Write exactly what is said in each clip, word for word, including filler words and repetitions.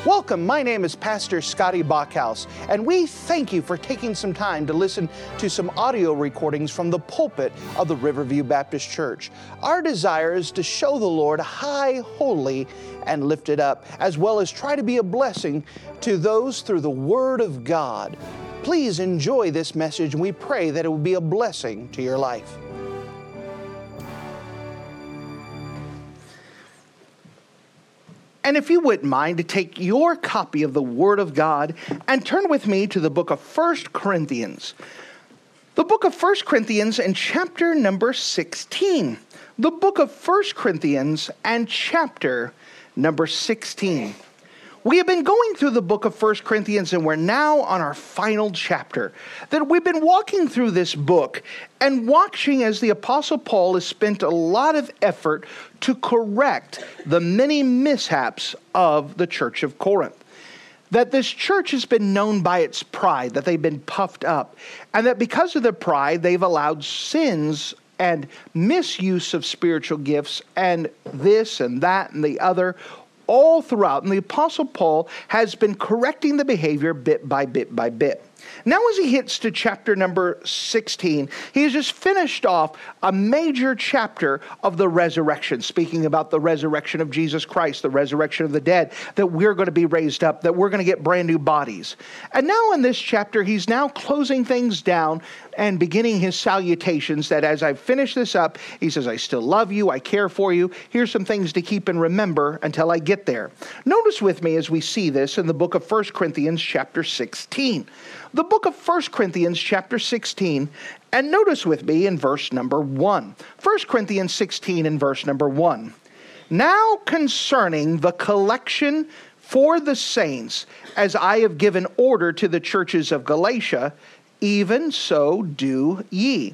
Welcome, my name is Pastor Scotty Bachhaus, and we thank you for taking some time to listen to some audio recordings from the pulpit of the Riverview Baptist Church. Our desire is to show the Lord high, holy, and lifted up, as well as try to be a blessing to those through the Word of God. Please enjoy this message, and we pray that it will be a blessing to your life. And if you wouldn't mind to take your copy of the Word of God and turn with me to the book of First Corinthians. The book of First Corinthians and chapter number sixteen. The book of First Corinthians and chapter number sixteen. We have been going through the book of First Corinthians, and we're now on our final chapter. That we've been walking through this book and watching as the Apostle Paul has spent a lot of effort to correct the many mishaps of the church of Corinth. That this church has been known by its pride, that they've been puffed up, and that because of their pride, they've allowed sins and misuse of spiritual gifts and this and that and the other all throughout. And the Apostle Paul has been correcting the behavior bit by bit by bit. Now as he hits to chapter number sixteen, he has just finished off a major chapter of the resurrection, speaking about the resurrection of Jesus Christ, the resurrection of the dead, that we're going to be raised up, that we're going to get brand new bodies. And now in this chapter, he's now closing things down and beginning his salutations, that as I finish this up, he says, I still love you, I care for you. Here's some things to keep and remember until I get there. Notice with me as we see this in the book of First Corinthians chapter sixteen. The book of First Corinthians chapter sixteen, and notice with me in verse number one. First Corinthians sixteen and verse number one. Now concerning the collection for the saints, as I have given order to the churches of Galatia, even so do ye.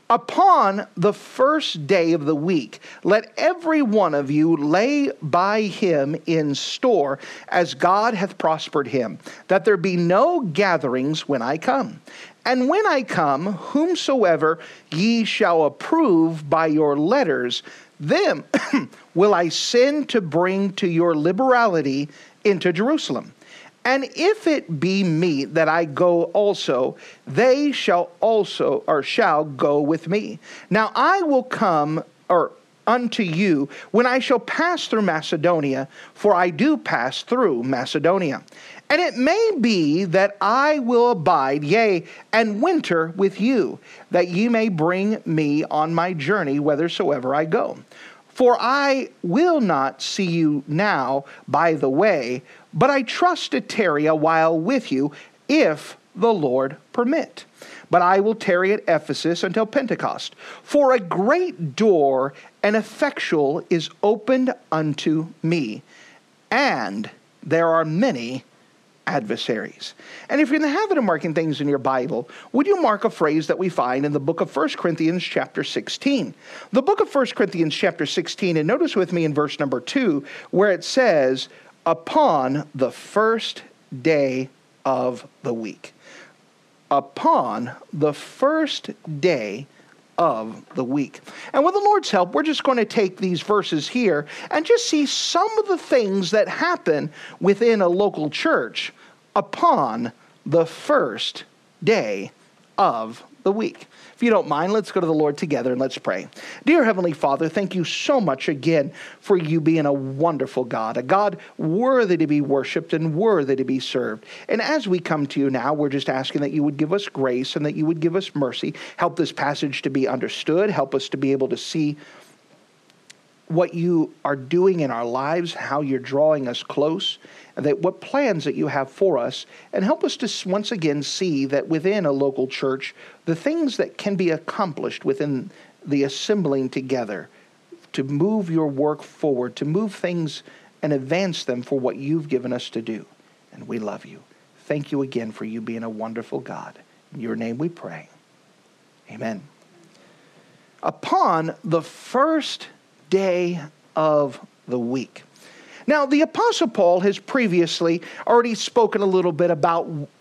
Upon the first day of the week, let every one of you lay by him in store, as God hath prospered him, that there be no gatherings when I come. And when I come, whomsoever ye shall approve by your letters, them will I send to bring to your liberality into Jerusalem. And if it be meet that I go also, they shall also, or shall go with me. Now I will come, or unto you, when I shall pass through Macedonia, for I do pass through Macedonia. And it may be that I will abide, yea, and winter with you, that ye may bring me on my journey whithersoever I go. For I will not see you now by the way, but I trust to tarry a while with you, if the Lord permit. But I will tarry at Ephesus until Pentecost. For a great door and effectual is opened unto me, and there are many adversaries. And if you're in the habit of marking things in your Bible, would you mark a phrase that we find in the book of First Corinthians chapter sixteen? The book of First Corinthians chapter sixteen, and notice with me in verse number two, where it says, upon the first day of the week. Upon the first day of the week. And with the Lord's help, we're just going to take these verses here and just see some of the things that happen within a local church upon the first day of the week. If you don't mind, let's go to the Lord together and let's pray. Dear Heavenly Father, thank you so much again for you being a wonderful God, a God worthy to be worshiped and worthy to be served. And as we come to you now, we're just asking that you would give us grace and that you would give us mercy. Help this passage to be understood. Help us to be able to see what you are doing in our lives, how you're drawing us close, and that what plans that you have for us, and help us to once again see that within a local church, the things that can be accomplished within the assembling together to move your work forward, to move things and advance them for what you've given us to do. And we love you. Thank you again for you being a wonderful God. In your name we pray. Amen. Upon the first day of the week. Now, the Apostle Paul has previously already spoken a little bit about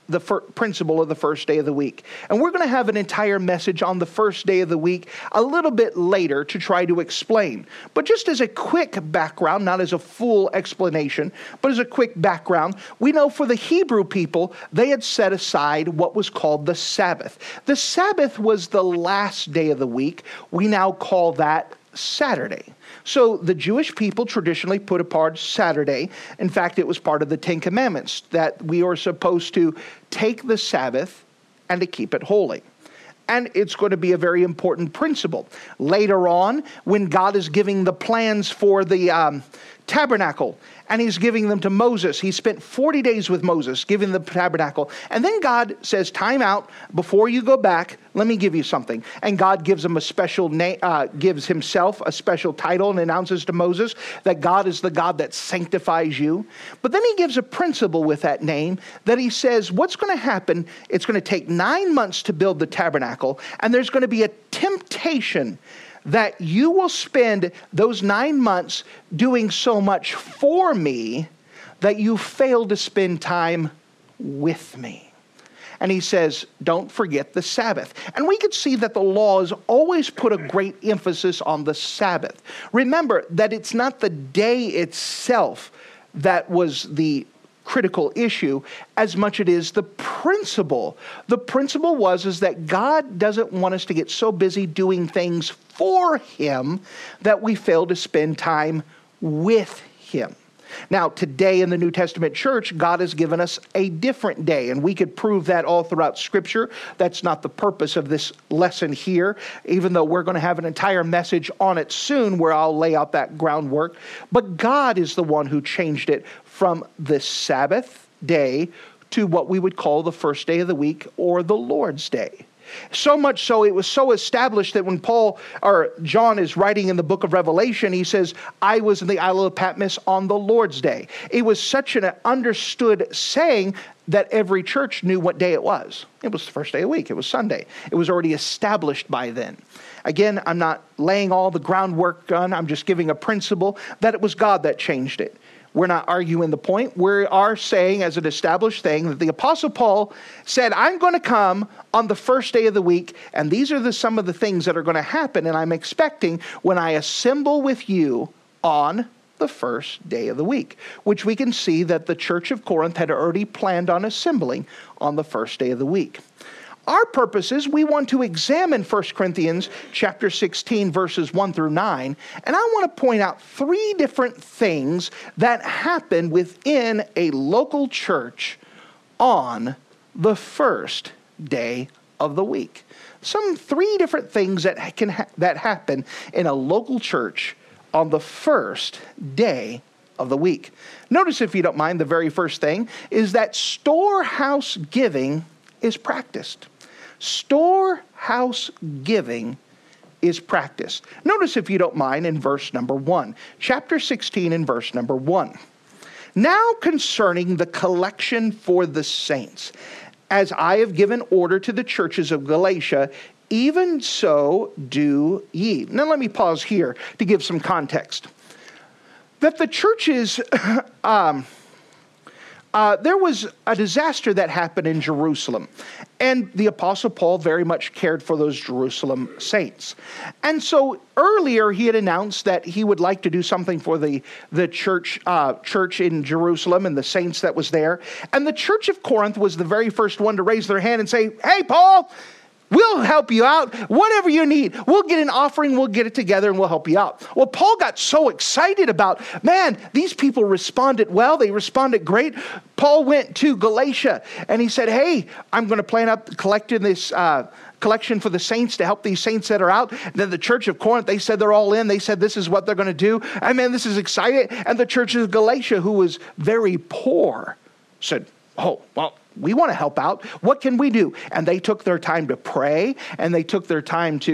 the fir- principle of the first day of the week. And we're going to have an entire message on the first day of the week a little bit later to try to explain. But just as a quick background, not as a full explanation, but as a quick background, we know for the Hebrew people, they had set aside what was called the Sabbath. The Sabbath was the last day of the week. We now call that Saturday. So the Jewish people traditionally put apart Saturday. In fact, it was part of the Ten Commandments that we are supposed to take the Sabbath and to keep it holy. And it's going to be a very important principle. Later on, when God is giving the plans for the um, tabernacle, and he's giving them to Moses. He spent forty days with Moses, giving the tabernacle. And then God says, time out, before you go back, let me give you something. And God gives him a special name, uh, gives himself a special title and announces to Moses that God is the God that sanctifies you. But then he gives a principle with that name that he says, what's going to happen, it's going to take nine months to build the tabernacle, and there's going to be a temptation that you will spend those nine months doing so much for me that you fail to spend time with me. And he says, don't forget the Sabbath. And we could see that the laws always put a great emphasis on the Sabbath. Remember that it's not the day itself that was the critical issue as much it is the principle. The principle was is that God doesn't want us to get so busy doing things for him that we fail to spend time with him. Now, today in the New Testament church, God has given us a different day, and we could prove that all throughout Scripture. That's not the purpose of this lesson here, even though we're going to have an entire message on it soon where I'll lay out that groundwork. But God is the one who changed it from the Sabbath day to what we would call the first day of the week or the Lord's Day. So much so, it was so established that when Paul or John is writing in the book of Revelation, he says, I was in the Isle of Patmos on the Lord's Day. It was such an understood saying that every church knew what day it was. It was the first day of the week. It was Sunday. It was already established by then. Again, I'm not laying all the groundwork on. I'm just giving a principle that it was God that changed it. We're not arguing the point. We are saying as an established thing that the Apostle Paul said, I'm going to come on the first day of the week, and these are the, some of the things that are going to happen, and I'm expecting when I assemble with you on the first day of the week, which we can see that the Church of Corinth had already planned on assembling on the first day of the week. Our purpose is we want to examine First Corinthians chapter sixteen, verses one through nine, and I want to point out three different things that happen within a local church on the first day of the week. Some three different things that can ha- that happen in a local church on the first day of the week. Notice, if you don't mind, the very first thing is that storehouse giving is practiced. Storehouse giving is practiced. Notice, if you don't mind, in verse number one, chapter sixteen and verse number one. Now concerning the collection for the saints, as I have given order to the churches of Galatia, even so do ye. Now let me pause here to give some context. That the churches, um, uh, there was a disaster that happened in Jerusalem. And the Apostle Paul very much cared for those Jerusalem saints. And so earlier he had announced that he would like to do something for the, the church, uh, church in Jerusalem and the saints that was there. And the Church of Corinth was the very first one to raise their hand and say, hey, Paul, we'll help you out. Whatever you need. We'll get an offering. We'll get it together and we'll help you out. Well, Paul got so excited about, man, these people responded well. They responded great. Paul went to Galatia and he said, hey, I'm going to plan up collecting this uh, collection for the saints to help these saints that are out. And then the Church of Corinth, they said they're all in. They said this is what they're going to do. And man, this is exciting. And the Church of Galatia, who was very poor, said, oh, well, we want to help out. What can we do? And they took their time to pray, and they took their time to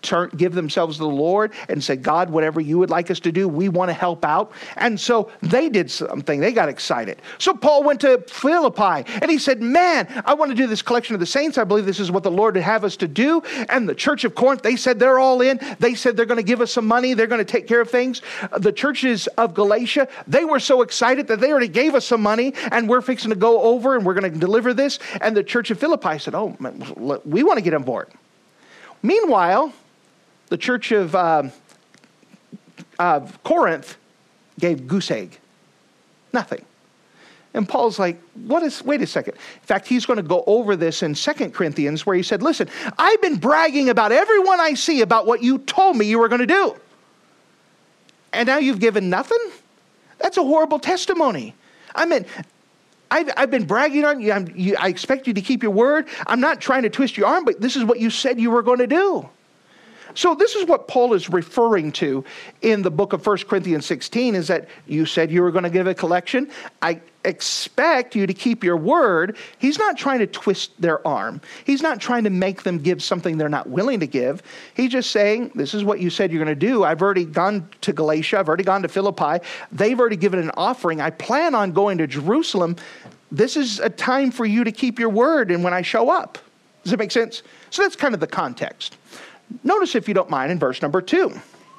turn, give themselves to the Lord and say, God, whatever you would like us to do, we want to help out. And so they did something. They got excited. So Paul went to Philippi and he said, man, I want to do this collection of the saints. I believe this is what the Lord would have us to do. And the church of Corinth, they said they're all in. They said they're going to give us some money. They're going to take care of things. The churches of Galatia, they were so excited that they already gave us some money and we're fixing to go over and we're going to deliver this. And the church of Philippi said, oh, man, we want to get on board. Meanwhile, the church of uh, uh, Corinth gave goose egg. Nothing. And Paul's like, what is, wait a second. In fact, he's going to go over this in Second Corinthians where he said, listen, I've been bragging about everyone I see about what you told me you were going to do. And now you've given nothing? That's a horrible testimony. I mean, I've, I've been bragging on you. I'm, you. I expect you to keep your word. I'm not trying to twist your arm, but this is what you said you were going to do. So this is what Paul is referring to in the book of First Corinthians sixteen, is that you said you were going to give a collection. I expect you to keep your word. He's not trying to twist their arm. He's not trying to make them give something they're not willing to give. He's just saying, this is what you said you're going to do. I've already gone to Galatia. I've already gone to Philippi. They've already given an offering. I plan on going to Jerusalem. This is a time for you to keep your word and when I show up. Does that make sense? So that's kind of the context. Notice, if you don't mind, in verse number two.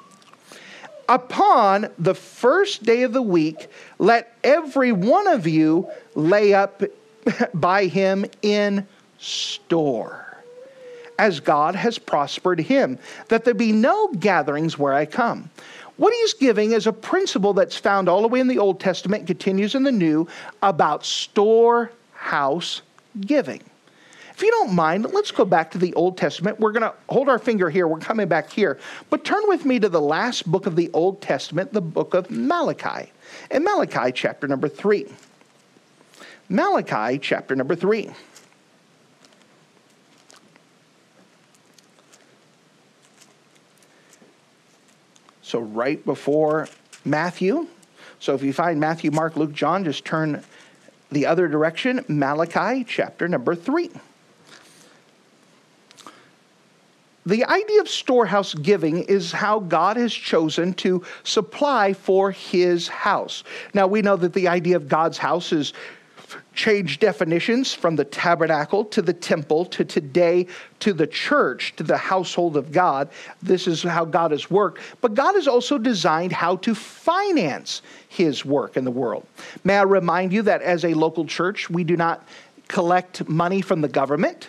Upon the first day of the week, let every one of you lay up by him in store, as God has prospered him, that there be no gatherings where I come. What he's giving is a principle that's found all the way in the Old Testament, continues in the New, about storehouse giving. If you don't mind, let's go back to the Old Testament. We're going to hold our finger here. We're coming back here. But turn with me to the last book of the Old Testament, the book of Malachi. In Malachi chapter number three. Malachi chapter number three. So right before Matthew. So if you find Matthew, Mark, Luke, John, just turn the other direction. Malachi chapter number three. The idea of storehouse giving is how God has chosen to supply for his house. Now, we know that the idea of God's house has changed definitions from the tabernacle to the temple to today to the church, to the household of God. This is how God has worked. But God has also designed how to finance his work in the world. May I remind you that as a local church, we do not collect money from the government.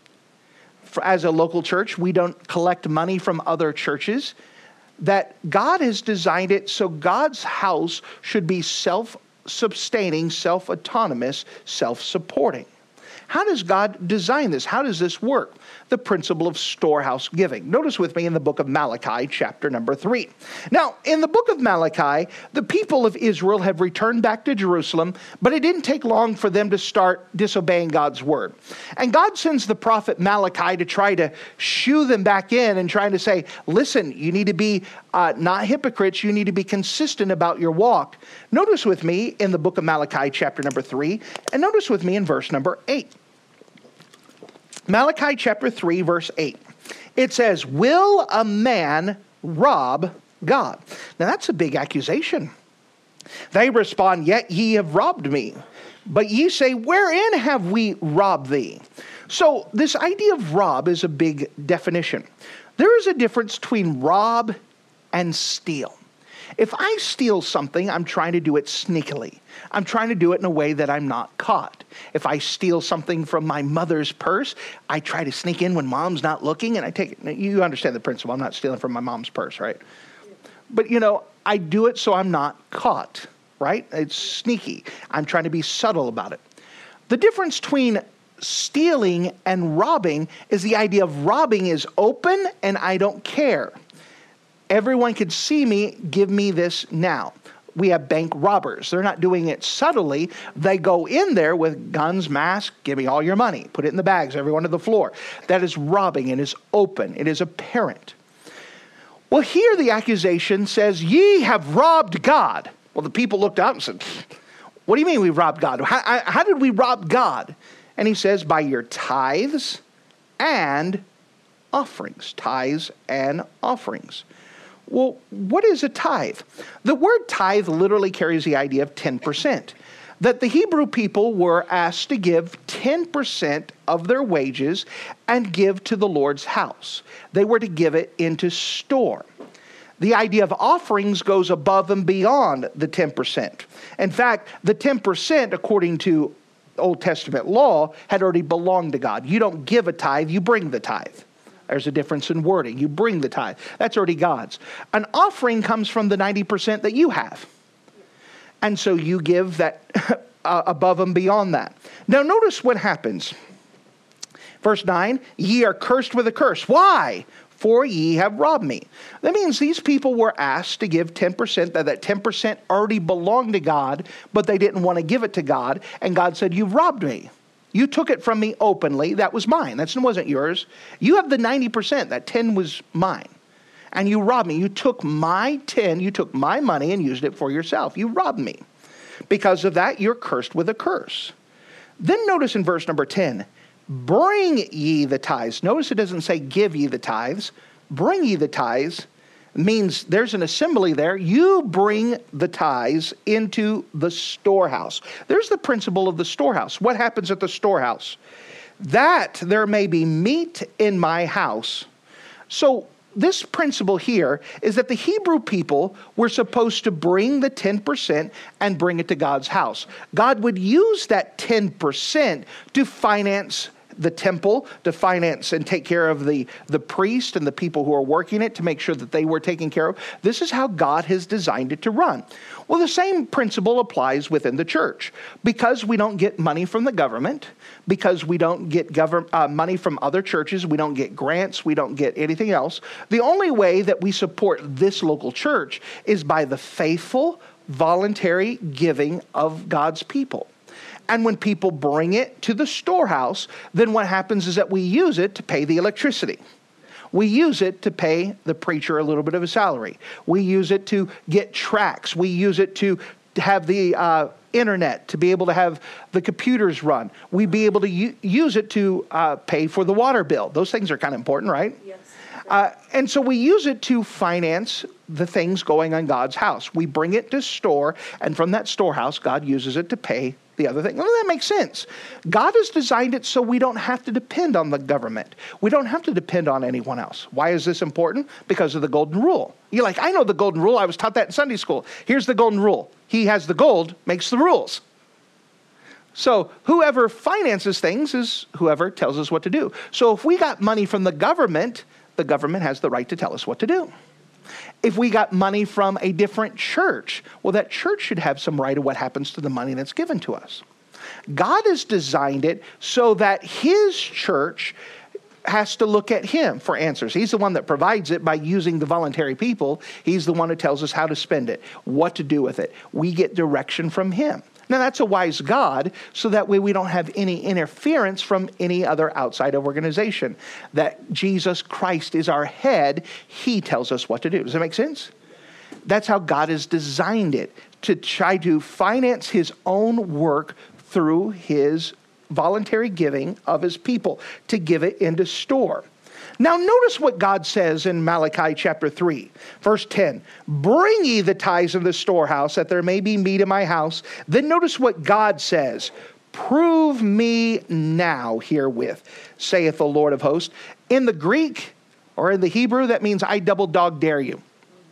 As a local church, we don't collect money from other churches. That God has designed it so God's house should be self-sustaining, self-autonomous, self-supporting. How does God design this? How does this work? The principle of storehouse giving. Notice with me in the book of Malachi, chapter number three. Now, in the book of Malachi, the people of Israel have returned back to Jerusalem, but it didn't take long for them to start disobeying God's word. And God sends the prophet Malachi to try to shoo them back in and trying to say, listen, you need to be uh, not hypocrites. You need to be consistent about your walk. Notice with me in the book of Malachi, chapter number three, and notice with me in verse number eight. Malachi chapter three, verse eight. It says, will a man rob God? Now that's a big accusation. They respond, yet ye have robbed me. But ye say, wherein have we robbed thee? So this idea of rob is a big definition. There is a difference between rob and steal. If I steal something, I'm trying to do it sneakily. I'm trying to do it in a way that I'm not caught. If I steal something from my mother's purse, I try to sneak in when mom's not looking and I take it. You understand the principle. I'm not stealing from my mom's purse, right? But, you know, I do it so I'm not caught, right? It's sneaky. I'm trying to be subtle about it. The difference between stealing and robbing is the idea of robbing is open and I don't care. Everyone can see me, give me this now. We have bank robbers. They're not doing it subtly. They go in there with guns, masks, give me all your money. Put it in the bags, everyone to the floor. That is robbing and is open. It is apparent. Well, here the accusation says, ye have robbed God. Well, the people looked up and said, what do you mean we robbed God? How, how did we rob God? And he says, by your tithes and offerings, tithes and offerings. Well, what is a tithe? The word tithe literally carries the idea of ten percent. That the Hebrew people were asked to give ten percent of their wages and give to the Lord's house. They were to give it into store. The idea of offerings goes above and beyond the ten percent. In fact, the ten percent, according to Old Testament law, had already belonged to God. You don't give a tithe, you bring the tithe. There's a difference in wording. You bring the tithe. That's already God's. An offering comes from the ninety percent that you have. And so you give that uh, above and beyond that. Now notice what happens. Verse nine, ye are cursed with a curse. Why? For ye have robbed me. That means these people were asked to give ten percent, that that ten percent already belonged to God, but they didn't want to give it to God. And God said, you've robbed me. You took it from me openly. That was mine. That wasn't yours. You have the ninety percent. That ten was mine. And you robbed me. You took my ten, you took my money and used it for yourself. You robbed me. Because of that, you're cursed with a curse. Then notice in verse number ten, bring ye the tithes. Notice it doesn't say give ye the tithes. Bring ye the tithes means there's an assembly there. You bring the tithes into the storehouse. There's the principle of the storehouse. What happens at the storehouse? That there may be meat in my house. So this principle here is that the Hebrew people were supposed to bring the ten percent and bring it to God's house. God would use that ten percent to finance the temple, to finance and take care of the, the priest and the people who are working it, to make sure that they were taken care of. This is how God has designed it to run. Well, the same principle applies within the church. Because we don't get money from the government, because we don't get govern, uh, money from other churches, we don't get grants, we don't get anything else, the only way that we support this local church is by the faithful, voluntary giving of God's people. And when people bring it to the storehouse, then what happens is that we use it to pay the electricity. We use it to pay the preacher a little bit of a salary. We use it to get tracts. We use it to have the uh, internet, to be able to have the computers run. We be able to u- use it to uh, pay for the water bill. Those things are kind of important, right? Yes. Uh, and so we use it to finance the things going on God's house. We bring it to store, and from that storehouse, God uses it to pay the other thing. Well, that makes sense. God has designed it so we don't have to depend on the government. We don't have to depend on anyone else. Why is this important? Because of the golden rule. You're like, I know the golden rule. I was taught that in Sunday school. Here's the golden rule. He has the gold, makes the rules. So whoever finances things is whoever tells us what to do. So if we got money from the government, the government has the right to tell us what to do. If we got money from a different church, well, that church should have some right of what happens to the money that's given to us. God has designed it so that his church has to look at him for answers. He's the one that provides it by using the voluntary people. He's the one who tells us how to spend it, what to do with it. We get direction from him. Now, that's a wise God, so that way we don't have any interference from any other outside organization. That Jesus Christ is our head. He tells us what to do. Does that make sense? That's how God has designed it, to try to finance his own work through his voluntary giving of his people, to give it into store. Now notice what God says in Malachi chapter three, verse ten. Bring ye the tithes in the storehouse, that there may be meat in my house. Then notice what God says. Prove me now herewith, saith the Lord of hosts. In the Greek, or in the Hebrew, that means I double dog dare you.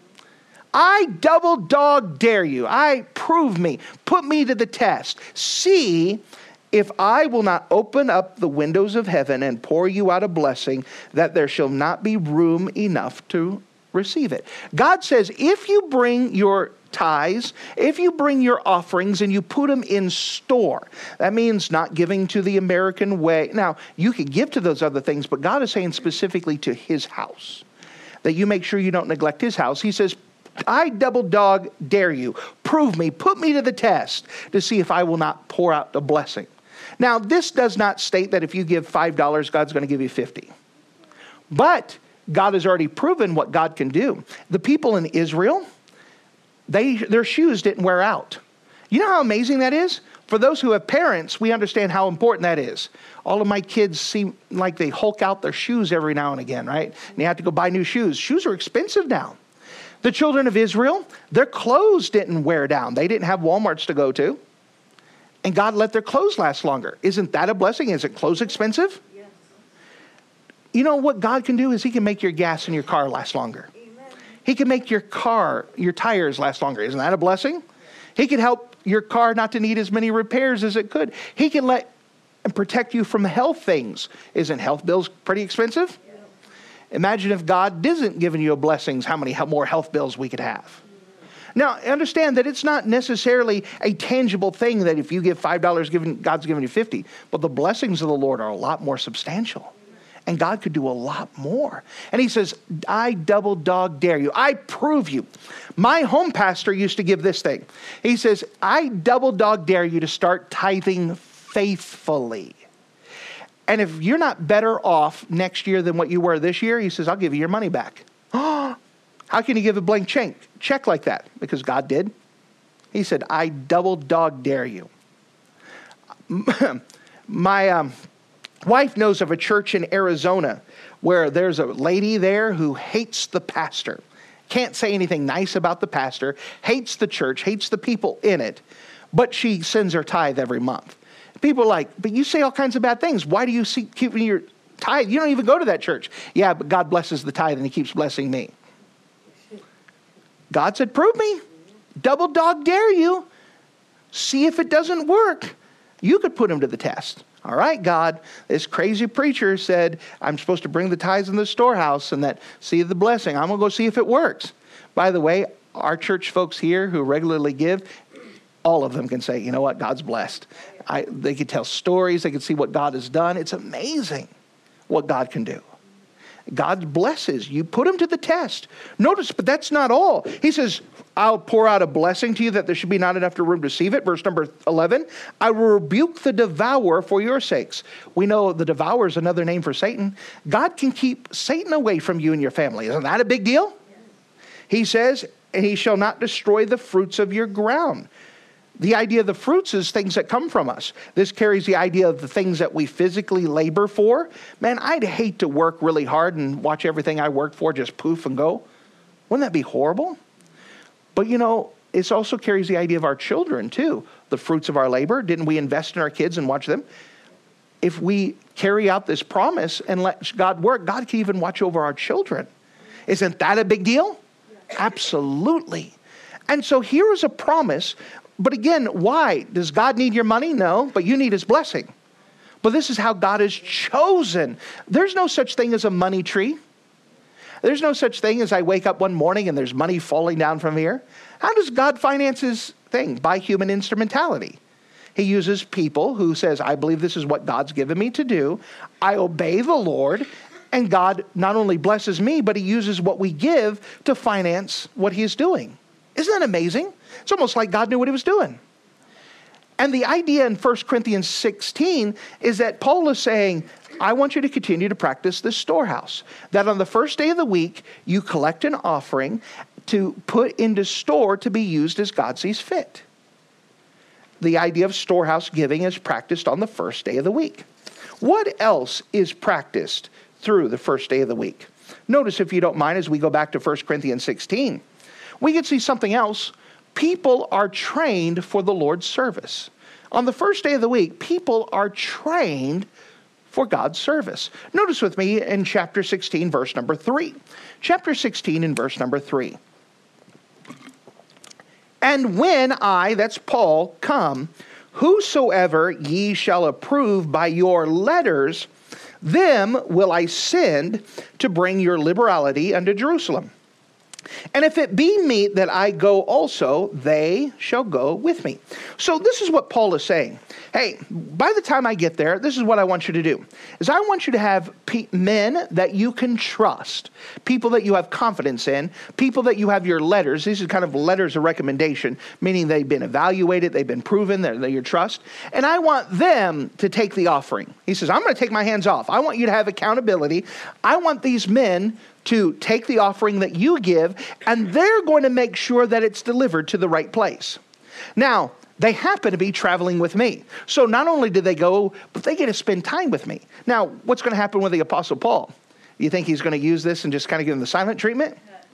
I double dog dare you. I prove me. Put me to the test. See if I will not open up the windows of heaven and pour you out a blessing, that there shall not be room enough to receive it. God says, if you bring your tithes, if you bring your offerings and you put them in store, that means not giving to the American way. Now, you can give to those other things, but God is saying specifically to his house, that you make sure you don't neglect his house. He says, I double dog dare you. Prove me, put me to the test to see if I will not pour out the blessing. Now, this does not state that if you give five dollars, God's going to give you fifty. But God has already proven what God can do. The people in Israel, they their shoes didn't wear out. You know how amazing that is? For those who have parents, we understand how important that is. All of my kids seem like they hulk out their shoes every now and again, right? And you have to go buy new shoes. Shoes are expensive now. The children of Israel, their clothes didn't wear down. They didn't have Walmarts to go to. And God let their clothes last longer. Isn't that a blessing? Isn't clothes expensive? Yes. You know what God can do is he can make your gas in your car last longer. Amen. He can make your car, your tires last longer. Isn't that a blessing? Yes. He can help your car not to need as many repairs as it could. He can let and protect you from health things. Isn't health bills pretty expensive? Yes. Imagine if God isn't giving you blessings, how many more health bills we could have. Now, understand that it's not necessarily a tangible thing that if you give five dollars, given, God's giving you fifty. But the blessings of the Lord are a lot more substantial. And God could do a lot more. And he says, I double dog dare you. I prove you. My home pastor used to give this thing. He says, I double dog dare you to start tithing faithfully. And if you're not better off next year than what you were this year, he says, I'll give you your money back. How can you give a blank check, check like that? Because God did. He said, I double dog dare you. My um, wife knows of a church in Arizona where there's a lady there who hates the pastor. Can't say anything nice about the pastor. Hates the church. Hates the people in it. But she sends her tithe every month. People are like, but you say all kinds of bad things. Why do you see, keep your tithe? You don't even go to that church. Yeah, but God blesses the tithe and he keeps blessing me. God said, prove me. Double dog dare you. See if it doesn't work. You could put him to the test. All right, God, this crazy preacher said, I'm supposed to bring the tithes in the storehouse and that see the blessing. I'm going to go see if it works. By the way, our church folks here who regularly give, all of them can say, you know what, God's blessed. I, they can tell stories. They can see what God has done. It's amazing what God can do. God blesses. You put him to the test. Notice, but that's not all. He says, I'll pour out a blessing to you that there should be not enough room to receive it. Verse number eleven, I will rebuke the devourer for your sakes. We know the devourer is another name for Satan. God can keep Satan away from you and your family. Isn't that a big deal? Yes. He says, and he shall not destroy the fruits of your ground. The idea of the fruits is things that come from us. This carries the idea of the things that we physically labor for. Man, I'd hate to work really hard and watch everything I worked for just poof and go. Wouldn't that be horrible? But you know, it also carries the idea of our children too. The fruits of our labor. Didn't we invest in our kids and watch them? If we carry out this promise and let God work, God can even watch over our children. Isn't that a big deal? Absolutely. And so here is a promise. But again, why? Does God need your money? No, but you need his blessing. But this is how God has chosen. There's no such thing as a money tree. There's no such thing as I wake up one morning and there's money falling down from here. How does God finance his thing? By human instrumentality. He uses people who says, I believe this is what God's given me to do. I obey the Lord. And God not only blesses me, but he uses what we give to finance what he is doing. Isn't that amazing? It's almost like God knew what he was doing. And the idea in First Corinthians sixteen is that Paul is saying, I want you to continue to practice this storehouse. That on the first day of the week, you collect an offering to put into store to be used as God sees fit. The idea of storehouse giving is practiced on the first day of the week. What else is practiced through the first day of the week? Notice, if you don't mind, as we go back to First Corinthians sixteen, we can see something else. People are trained for the Lord's service. On the first day of the week, people are trained for God's service. Notice with me in chapter sixteen, verse number three. Chapter sixteen and verse number three. And when I, that's Paul, come, whosoever ye shall approve by your letters, them will I send to bring your liberality unto Jerusalem. And if it be meet that I go also, they shall go with me. So this is what Paul is saying. Hey, by the time I get there, this is what I want you to do. Is I want you to have pe- men that you can trust. People that you have confidence in. People that you have your letters. These are kind of letters of recommendation, meaning they've been evaluated, they've been proven, they're, they're your trust. And I want them to take the offering. He says, I'm going to take my hands off. I want you to have accountability. I want these men to take the offering that you give, and they're going to make sure that it's delivered to the right place. Now, they happen to be traveling with me. So not only did they go, but they get to spend time with me. Now, what's going to happen with the Apostle Paul? You think he's going to use this and just kind of give them the silent treatment?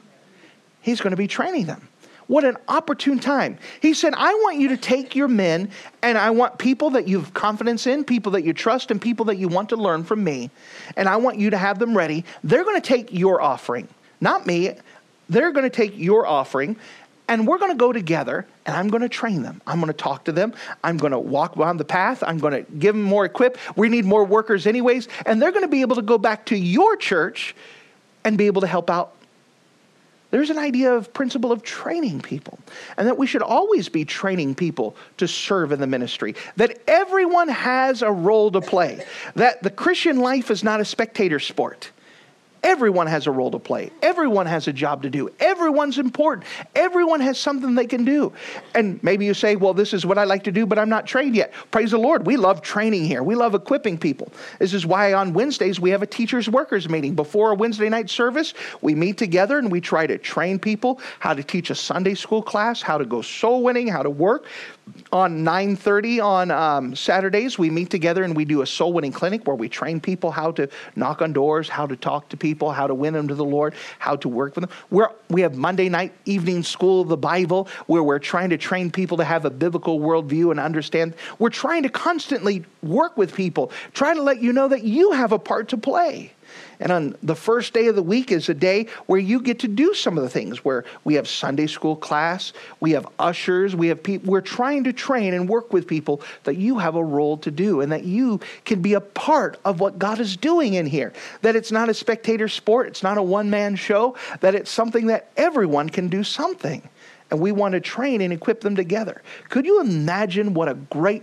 He's going to be training them. What an opportune time. He said, I want you to take your men, and I want people that you have confidence in, people that you trust, and people that you want to learn from me. And I want you to have them ready. They're going to take your offering, not me. They're going to take your offering, and we're going to go together, and I'm going to train them. I'm going to talk to them. I'm going to walk down the path. I'm going to give them more equip. We need more workers anyways. And they're going to be able to go back to your church and be able to help out. There's an idea of principle of training people, and that we should always be training people to serve in the ministry, that everyone has a role to play, that the Christian life is not a spectator sport. Everyone has a role to play. Everyone has a job to do. Everyone's important. Everyone has something they can do. And maybe you say, well, this is what I like to do, but I'm not trained yet. Praise the Lord. We love training here. We love equipping people. This is why on Wednesdays we have a teachers workers meeting. Before a Wednesday night service, we meet together and we try to train people how to teach a Sunday school class, how to go soul winning, how to work. On nine thirty on um, Saturdays, we meet together and we do a soul winning clinic where we train people how to knock on doors, how to talk to people, how to win them to the Lord, how to work with them. We're, we have Monday night evening school of the Bible where we're trying to train people to have a biblical worldview and understand. We're trying to constantly work with people, try to let you know that you have a part to play. And on the first day of the week is a day where you get to do some of the things where we have Sunday school class, we have ushers, we have people. We're trying to train and work with people that you have a role to do and that you can be a part of what God is doing in here. That it's not a spectator sport, it's not a one-man show, that it's something that everyone can do something. And we want to train and equip them together. Could you imagine what a great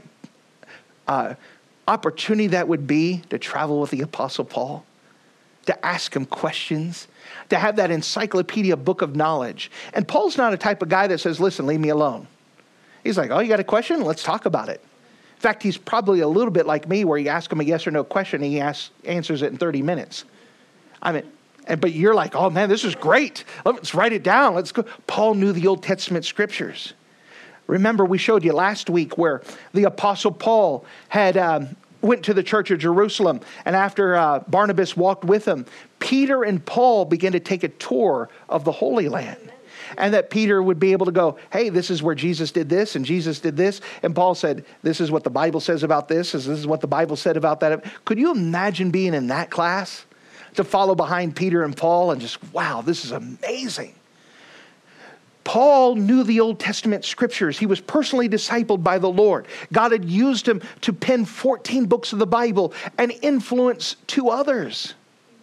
uh, opportunity that would be to travel with the Apostle Paul? To ask him questions, to have that encyclopedia book of knowledge. And Paul's not a type of guy that says, listen, leave me alone. He's like, oh, you got a question? Let's talk about it. In fact, he's probably a little bit like me where you ask him a yes or no question and he asks, answers it in thirty minutes. I mean, and, but you're like, oh man, this is great. Let's write it down. Let's go. Paul knew the Old Testament scriptures. Remember, we showed you last week where the Apostle Paul had um, went to the church of Jerusalem. And after uh, Barnabas walked with him, Peter and Paul began to take a tour of the Holy Land. And that Peter would be able to go, hey, this is where Jesus did this and Jesus did this. And Paul said, this is what the Bible says about this. This is what the Bible said about that. Could you imagine being in that class? To follow behind Peter and Paul and just, wow, this is amazing. Paul knew the Old Testament scriptures. He was personally discipled by the Lord. God had used him to pen fourteen books of the Bible and influence two others.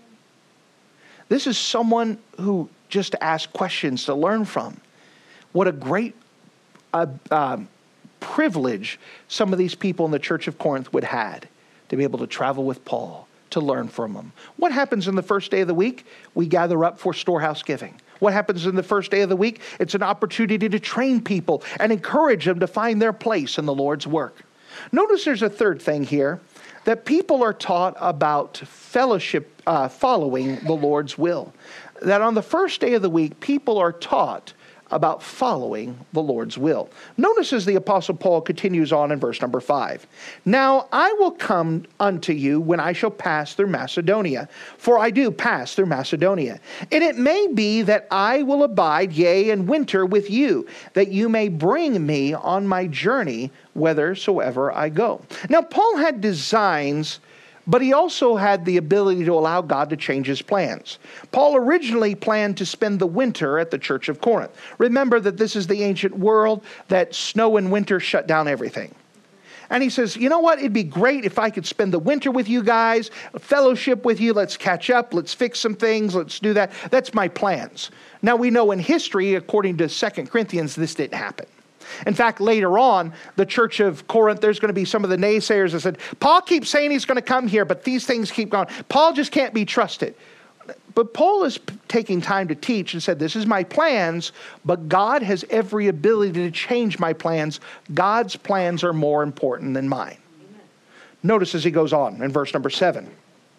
This is someone who just asked questions to learn from. What a great uh, uh, privilege some of these people in the church of Corinth would have had to be able to travel with Paul, to learn from him. What happens on the first day of the week? We gather up for storehouse giving. What happens in the first day of the week? It's an opportunity to train people and encourage them to find their place in the Lord's work. Notice there's a third thing here, that people are taught about fellowship, uh, following the Lord's will. That on the first day of the week, people are taught about following the Lord's will. Notice as the Apostle Paul continues on in verse number five. Now I will come unto you when I shall pass through Macedonia, for I do pass through Macedonia. And it may be that I will abide, yea, and winter with you, that you may bring me on my journey whithersoever I go. Now Paul had designs, but he also had the ability to allow God to change his plans. Paul originally planned to spend the winter at the church of Corinth. Remember that this is the ancient world, that snow and winter shut down everything. And he says, you know what? It'd be great if I could spend the winter with you guys, fellowship with you. Let's catch up. Let's fix some things. Let's do that. That's my plans. Now we know in history, according to Second Corinthians, this didn't happen. In fact, later on, the church of Corinth, there's going to be some of the naysayers that said, Paul keeps saying he's going to come here, but these things keep going. Paul just can't be trusted. But Paul is taking time to teach and said, this is my plans, but God has every ability to change my plans. God's plans are more important than mine. Amen. Notice as he goes on in verse number seven.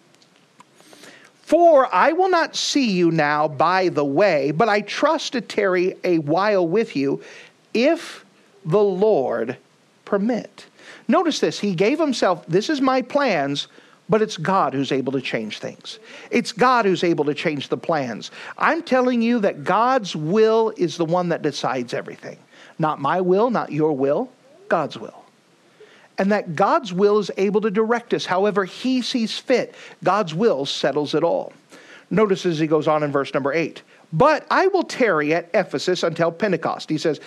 For I will not see you now by the way, but I trust to tarry a while with you, if the Lord permit. Notice this. He gave himself, this is my plans, but it's God who's able to change things. It's God who's able to change the plans. I'm telling you that God's will is the one that decides everything. Not my will, not your will, God's will. And that God's will is able to direct us however he sees fit. God's will settles it all. Notice as he goes on in verse number eight. But I will tarry at Ephesus until Pentecost. He says,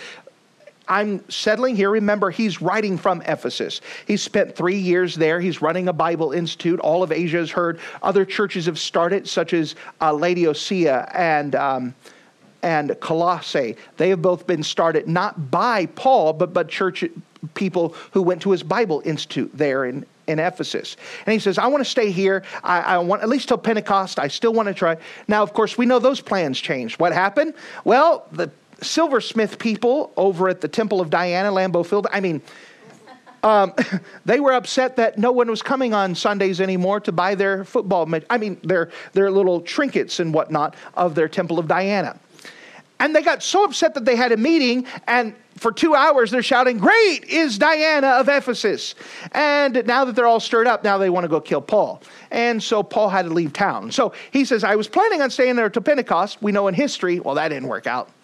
I'm settling here. Remember, he's writing from Ephesus. He's spent three years there. He's running a Bible institute. All of Asia has heard. Other churches have started, such as uh, Laodicea and um, and Colossae. They have both been started not by Paul, but but church people who went to his Bible institute there in, in Ephesus. And he says, I want to stay here. I, I want at least till Pentecost. I still want to try. Now, of course, we know those plans changed. What happened? Well, the silversmith people over at the Temple of Diana, Lambeau Field, I mean, um, they were upset that no one was coming on Sundays anymore to buy their football, I mean, their, their little trinkets and whatnot of their Temple of Diana. And they got so upset that they had a meeting, and for two hours they're shouting, great is Diana of Ephesus. And now that they're all stirred up, now they want to go kill Paul. And so Paul had to leave town. So he says, I was planning on staying there till Pentecost. We know in history, well, that didn't work out.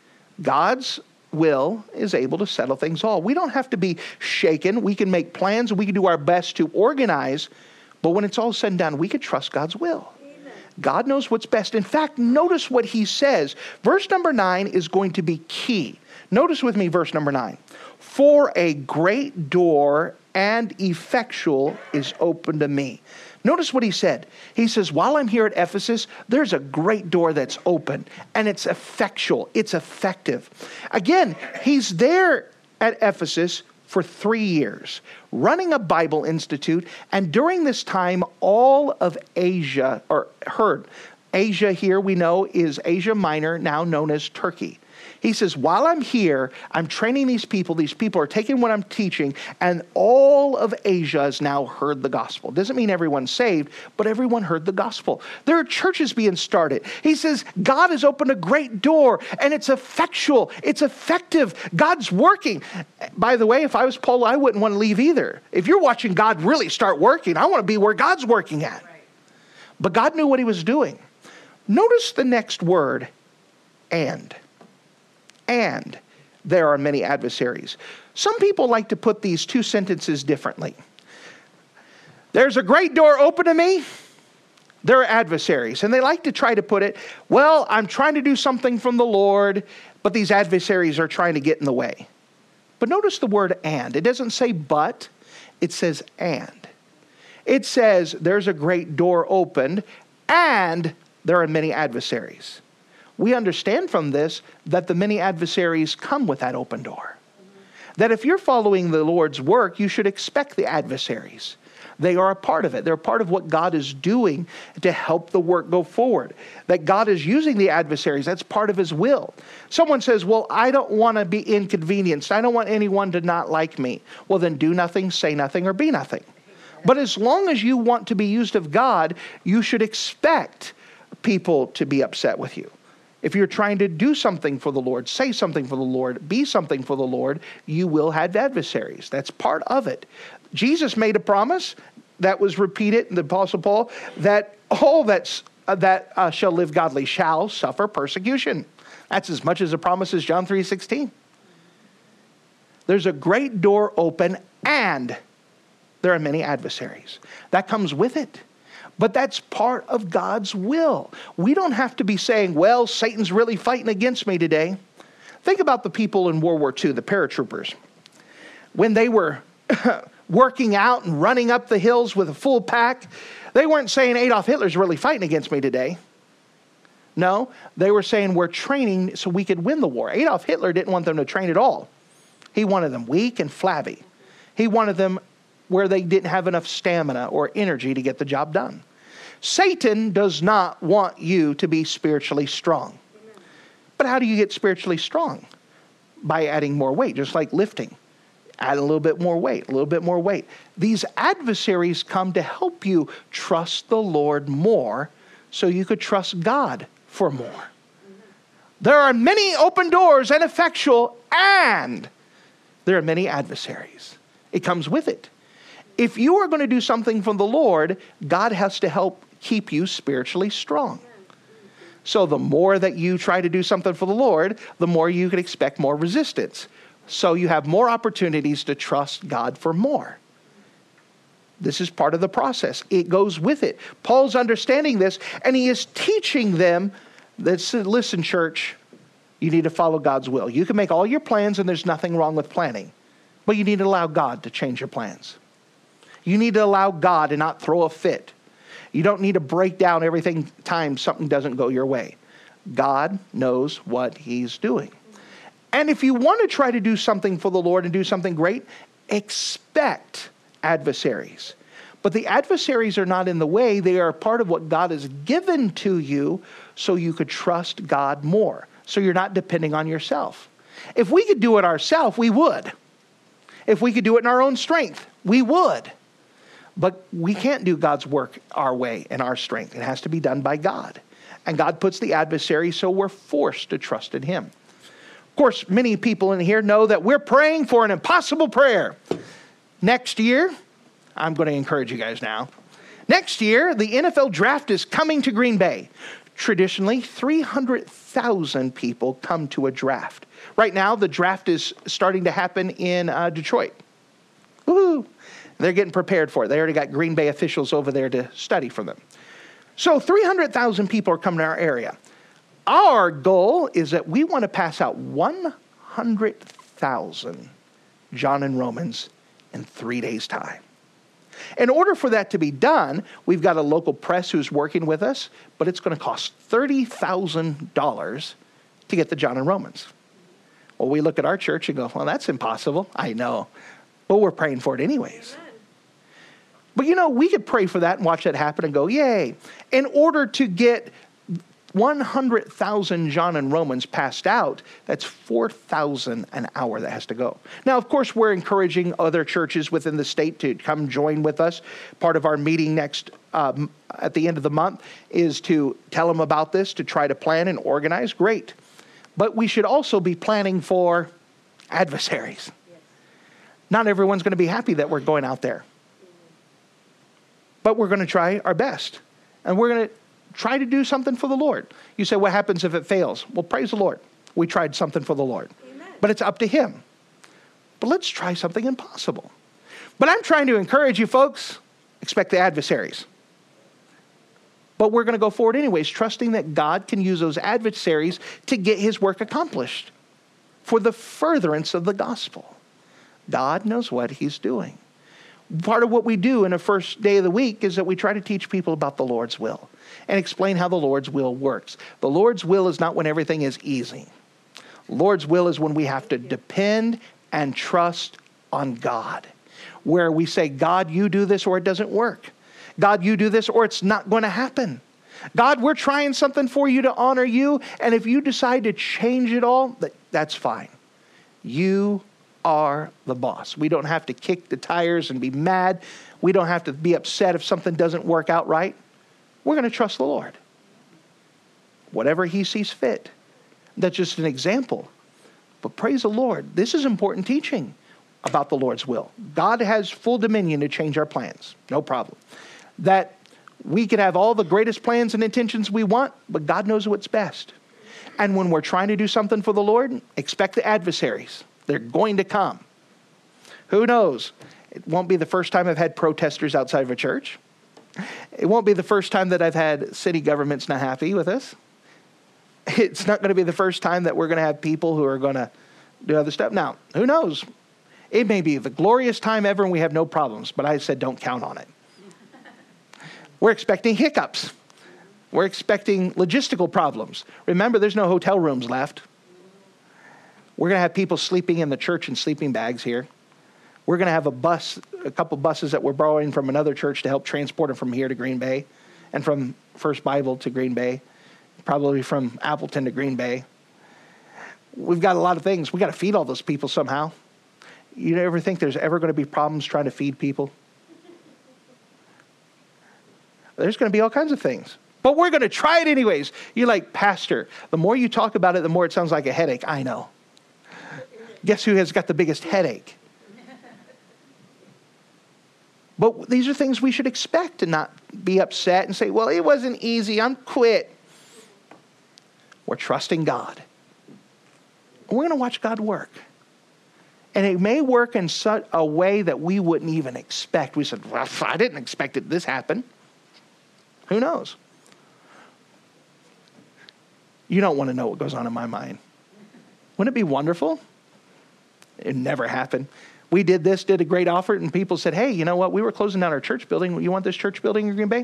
God's will is able to settle things all. We don't have to be shaken. We can make plans. We can do our best to organize. But when it's all said and done, we can trust God's will. God knows what's best. In fact, notice what he says. Verse number nine is going to be key. Notice with me verse number nine. For a great door and effectual is open to me. Notice what he said. He says, while I'm here at Ephesus, there's a great door that's open, and it's effectual. It's effective. Again, he's there at Ephesus for three years, running a Bible institute. And during this time, all of Asia, or heard, Asia here we know is Asia Minor, now known as Turkey. He says, while I'm here, I'm training these people. These people are taking what I'm teaching, and all of Asia has now heard the gospel. Doesn't mean everyone's saved, but everyone heard the gospel. There are churches being started. He says, God has opened a great door, and it's effectual. It's effective. God's working. By the way, if I was Paul, I wouldn't want to leave either. If you're watching God really start working, I want to be where God's working at. But God knew what he was doing. Notice the next word, and. And there are many adversaries. Some people like to put these two sentences differently. There's a great door open to me. There are adversaries. And they like to try to put it, well, I'm trying to do something from the Lord, but these adversaries are trying to get in the way. But notice the word and. It doesn't say but, it says and. It says there's a great door opened and there are many adversaries. We understand from this that the many adversaries come with that open door. That if you're following the Lord's work, you should expect the adversaries. They are a part of it. They're a part of what God is doing to help the work go forward. That God is using the adversaries. That's part of his will. Someone says, well, I don't want to be inconvenienced. I don't want anyone to not like me. Well, then do nothing, say nothing, or be nothing. But as long as you want to be used of God, you should expect people to be upset with you. If you're trying to do something for the Lord, say something for the Lord, be something for the Lord, you will have adversaries. That's part of it. Jesus made a promise that was repeated in the Apostle Paul, that all that's, uh, that uh, shall live godly shall suffer persecution. That's as much as a promise as John three sixteen. There's a great door open and there are many adversaries. That comes with it. But that's part of God's will. We don't have to be saying, well, Satan's really fighting against me today. Think about the people in World War Two, the paratroopers. When they were working out and running up the hills with a full pack, they weren't saying Adolf Hitler's really fighting against me today. No, they were saying we're training so we could win the war. Adolf Hitler didn't want them to train at all. He wanted them weak and flabby. He wanted them where they didn't have enough stamina or energy to get the job done. Satan does not want you to be spiritually strong. But how do you get spiritually strong? By adding more weight, just like lifting. Add a little bit more weight, a little bit more weight. These adversaries come to help you trust the Lord more so you could trust God for more. There are many open doors and effectual, and there are many adversaries. It comes with it. If you are going to do something from the Lord, God has to help keep you spiritually strong. So the more that you try to do something for the Lord, the more you can expect more resistance. So you have more opportunities to trust God for more. This is part of the process. It goes with it. Paul's understanding this, and he is teaching them that, listen, church, you need to follow God's will. You can make all your plans, and there's nothing wrong with planning. But you need to allow God to change your plans. You need to allow God to not throw a fit. You don't need to break down every time something doesn't go your way. God knows what he's doing. And if you want to try to do something for the Lord and do something great, expect adversaries. But the adversaries are not in the way. They are part of what God has given to you so you could trust God more. So you're not depending on yourself. If we could do it ourselves, we would. If we could do it in our own strength, we would. But we can't do God's work our way and our strength. It has to be done by God. And God puts the adversary, so we're forced to trust in him. Of course, many people in here know that we're praying for an impossible prayer. Next year, I'm going to encourage you guys now. Next year, the N F L draft is coming to Green Bay. Traditionally, three hundred thousand people come to a draft. Right now, the draft is starting to happen in uh, Detroit. Woohoo! They're getting prepared for it. They already got Green Bay officials over there to study for them. So three hundred thousand people are coming to our area. Our goal is that we want to pass out one hundred thousand John and Romans in three days' time. In order for that to be done, we've got a local press who's working with us, but it's going to cost thirty thousand dollars to get the John and Romans. Well, we look at our church and go, well, that's impossible. I know. But we're praying for it anyways. Amen. But you know, we could pray for that and watch that happen and go, yay. In order to get one hundred thousand John and Romans passed out, that's four thousand an hour that has to go. Now, of course, we're encouraging other churches within the state to come join with us. Part of our meeting next um, at the end of the month is to tell them about this, to try to plan and organize. Great. But we should also be planning for adversaries. Yes. Not everyone's going to be happy that we're going out there. But we're going to try our best. And we're going to try to do something for the Lord. You say, what happens if it fails? Well, praise the Lord. We tried something for the Lord. Amen. But it's up to him. But let's try something impossible. But I'm trying to encourage you folks, expect the adversaries. But we're going to go forward anyways, trusting that God can use those adversaries to get his work accomplished for the furtherance of the gospel. God knows what he's doing. Part of what we do in the first day of the week is that we try to teach people about the Lord's will and explain how the Lord's will works. The Lord's will is not when everything is easy. Lord's will is when we have to depend and trust on God, where we say, God, you do this or it doesn't work. God, you do this or it's not going to happen. God, we're trying something for you to honor you, and if you decide to change it all, that's fine. You are the boss. We don't have to kick the tires and be mad. We don't have to be upset if something doesn't work out right. We're going to trust the Lord. Whatever he sees fit. That's just an example. But praise the Lord. This is important teaching about the Lord's will. God has full dominion to change our plans. No problem. That we could have all the greatest plans and intentions we want, but God knows what's best. And when we're trying to do something for the Lord, expect the adversaries. They're going to come. Who knows? It won't be the first time I've had protesters outside of a church. It won't be the first time that I've had city governments not happy with us. It's not going to be the first time that we're going to have people who are going to do other stuff. Now, who knows? It may be the glorious time ever and we have no problems, but I said don't count on it. We're expecting hiccups. We're expecting logistical problems. Remember, there's no hotel rooms left. We're going to have people sleeping in the church in sleeping bags here. We're going to have a bus, a couple buses that we're borrowing from another church to help transport them from here to Green Bay and from First Bible to Green Bay, probably from Appleton to Green Bay. We've got a lot of things. We've got to feed all those people somehow. You ever think there's ever going to be problems trying to feed people? There's going to be all kinds of things. But we're going to try it anyways. You're like, Pastor, the more you talk about it, the more it sounds like a headache. I know. Guess who has got the biggest headache? But these are things we should expect and not be upset and say, well, it wasn't easy, I'm quit. We're trusting God. We're going to watch God work. And it may work in such a way that we wouldn't even expect. We said, well, I didn't expect it this happened. Who knows? You don't want to know what goes on in my mind. Wouldn't it be wonderful? It never happened. We did this, did a great offer, and people said, hey, you know what? We were closing down our church building. You want this church building in Green Bay?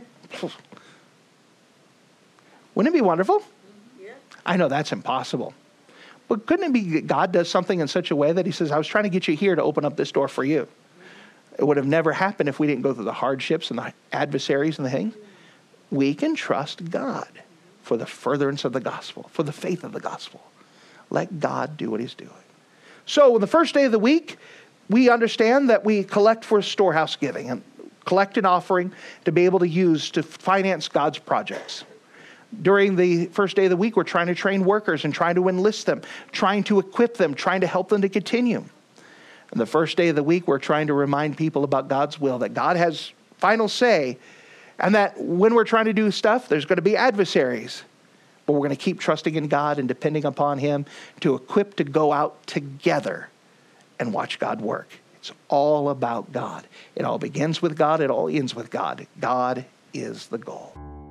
Wouldn't it be wonderful? Yeah. I know that's impossible. But couldn't it be that God does something in such a way that he says, I was trying to get you here to open up this door for you. It would have never happened if we didn't go through the hardships and the adversaries and the things. We can trust God for the furtherance of the gospel, for the faith of the gospel. Let God do what he's doing. So on the first day of the week, we understand that we collect for storehouse giving and collect an offering to be able to use to finance God's projects. During the first day of the week, we're trying to train workers and trying to enlist them, trying to equip them, trying to help them to continue. And the first day of the week, we're trying to remind people about God's will, that God has final say, and that when we're trying to do stuff, there's going to be adversaries. But we're going to keep trusting in God and depending upon him to equip to go out together and watch God work. It's all about God. It all begins with God. It all ends with God. God is the goal.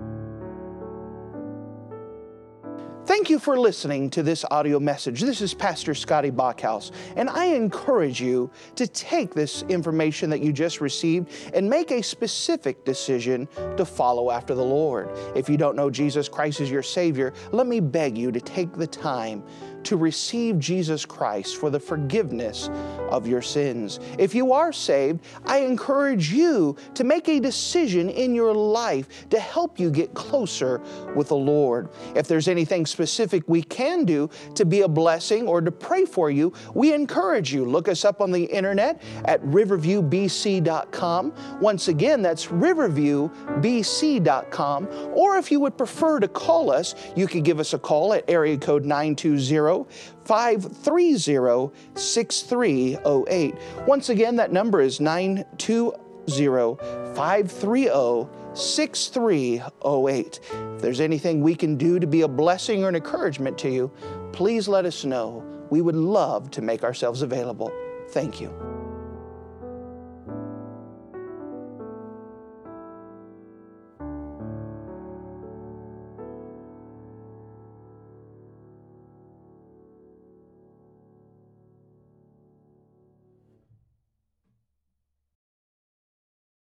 Thank you for listening to this audio message. This is Pastor Scotty Bachhaus, and I encourage you to take this information that you just received and make a specific decision to follow after the Lord. If you don't know Jesus Christ as your Savior, let me beg you to take the time to receive Jesus Christ for the forgiveness of your sins. If you are saved, I encourage you to make a decision in your life to help you get closer with the Lord. If there's anything specific we can do to be a blessing or to pray for you, we encourage you. Look us up on the internet at riverview b c dot com. Once again, that's riverview b c dot com. Or if you would prefer to call us, you could give us a call at area code nine two zero, five three zero, six three zero eight. Once again, that number is nine two zero, five three zero, six three zero eight. If there's anything we can do to be a blessing or an encouragement to you, please let us know. We would love to make ourselves available. Thank you.